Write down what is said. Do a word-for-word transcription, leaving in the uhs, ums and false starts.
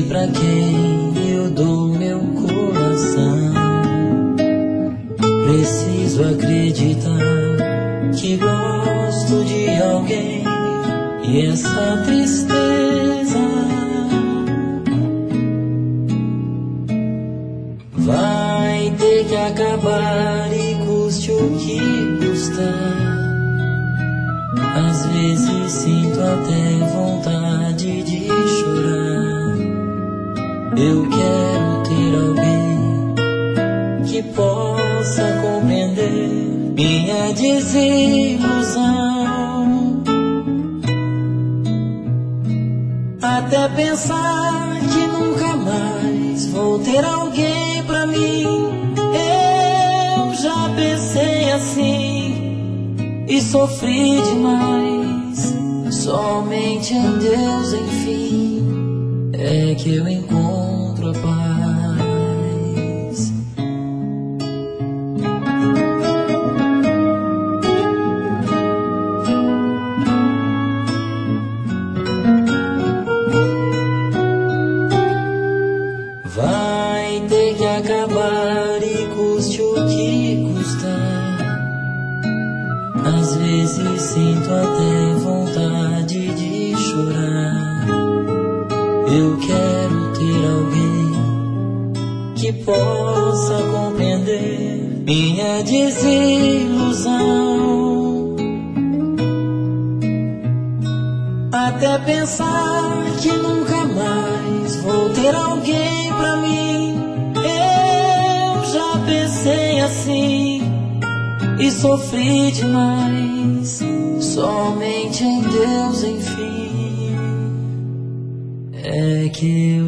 pra quem eu dou meu coração. Preciso acreditar que gosto de alguém, e essa tristeza vai ter que acabar, e custe o que custar. Às vezes sinto até vontade de chorar. Eu quero ter alguém que possa compreender minha desilusão. Até pensar que nunca mais vou ter alguém pra mim. Eu já pensei assim e sofri demais. Somente em Deus, enfim, é que eu encontro a paz. Vai ter que acabar, e custe o que custar. Às vezes sinto até vontade de chorar. Eu quero ter alguém que possa compreender minha desilusão. Até pensar que nunca mais vou ter alguém pra mim. Eu já pensei assim e sofri demais. Somente em Deus, enfim, é que eu